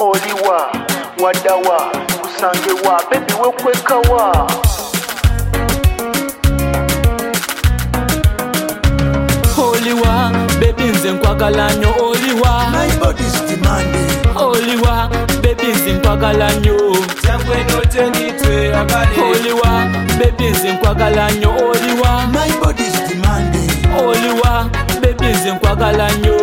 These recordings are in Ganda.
Oliwa, wadawa, kusangewa, baby wekwekawa. Oliwa, baby nze nkwagala nnyo Oliwa. My body's demanding. Oliwa, baby nze nkwagala nnyo. Oliwa, baby nze nkwagala nnyo Oliwa. My body's demanding. Oliwa, baby nze nkwagala nnyo.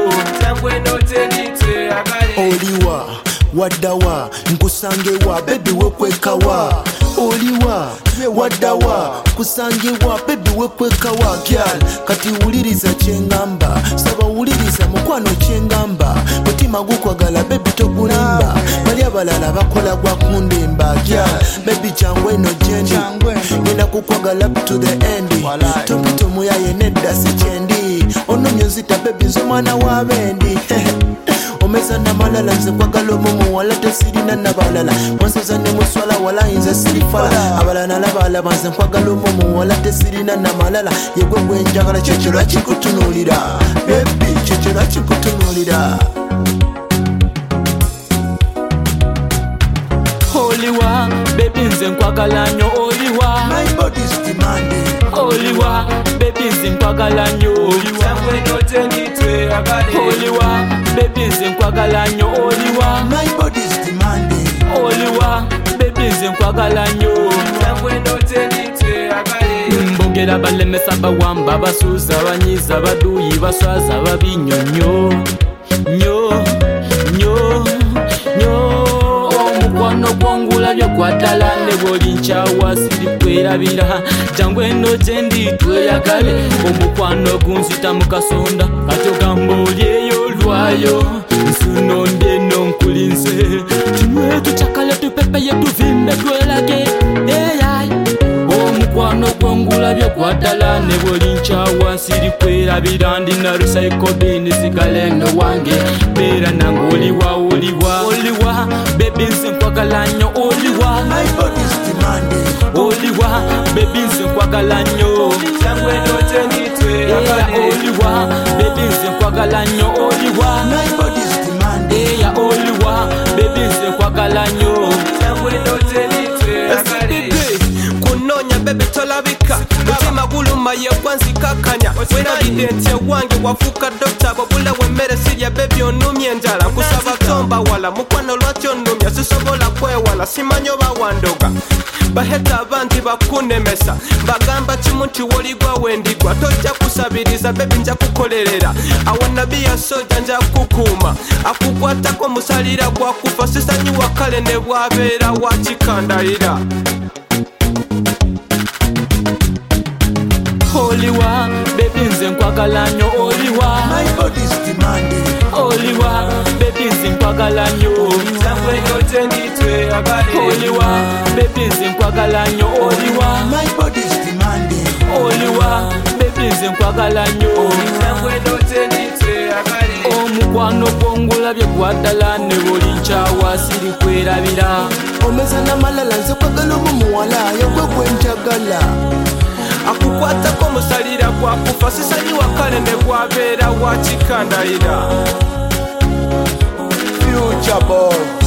Oliwa, wadawa, nkusangewa, baby wekwekawa. Oliwa, wadawa, kusangewa, baby wekwekawa. Girl, kati wuliriza kyengamba, saba wuliriza mukwano kyengamba. Mutima gukwagala, baby togulimba. Bali abalala bakola gwa kundemba. Girl, baby kyangwe no jendi, ngenda kukwagala up to the end. Tompito muyaye nedda si kyendi, onomye nzita baby nze mwana wa bendi. Omeza na malala nze kwagala omuwala tesirina nabalala mwasoza ne muswala wala nze sirifala abalala nabalaba nze nkwagala omuwala tesirina namalala yegwe gwenjagala kyekyo lwaki kutunuulira baby kyekyo lwaki kutunuulira. Oliwa, baby nze nkwagala nnyo Oliwa. My body's demanding. Oliwa, baby nze nkwagala nnyo Oliwa. Oliwa, baby nze nkwagala nnyo Oliwa. My body's demanding. Oliwa, baby nze nkwagala nnyo. Mbogera balemesa bawamba basuuza banyiza baduuyi baswaza babinyonyo nyo nyo nyo. Omukwano gwongula byekwatala ne bw'oli nkyawa sirikwerabira jangu eno gye ndi tweyagale. Omukwano gunzita mu kasonda kati ogamba oli eyo lwayo nsuno ndi eno nkulinze tunywe tucakale tupepeye tuvimbe twelage eyai. Omukwano gwongula byekwatala ne bw'oli nkyawa sirikwerabira ndina rusaikobini sigale eno wange beera nange oliwa oliwa oliwa baby nze nkwagala nnyo Oliwa. My body's demanding. Oliwa, baby nze nkwagala nnyo. Oliwa, baby nze nkwagala nnyo Oliwa. My body's demanding. Oliwa, baby nze nkwagala nnyo. Kunonya bebe tolabika mutima guluma yegwanzikakanya werabidde nti ewange wafuuka dokita bwobula wemmere sirya bebi onumya enjala nkusaba tomba wala mukwano lwaki onumya sisobola kwewala simanyi oba wandoga baheta abanti bakunemesa bagamba kimu nti woligwa wendigwa tojja kusabiriza bebi nja kukolerera awanabiya soja nja kukuuma akukwatako musalira gwakufa sisanyiwa kale ne bwabeera wakikandayira. Oliwa, baby nze nkwagala nnyo Oliwa. My body's demanding. Oliwa, baby nze nkwagala nnyo. Oliwa, baby nze nkwagala nnyo Oliwa. My body's demanding. Oliwa, baby nze nkwagala nnyo. Omukwano gwongula byekwatala ne bw'oli nkyawa sirikwerabira. Omeza namalala nze kwagala omuwala yegwe gwenjagala. Akukwatako musalira gwakufa sisanyiwa kale ne bwabeera wakikandayira. Future boy.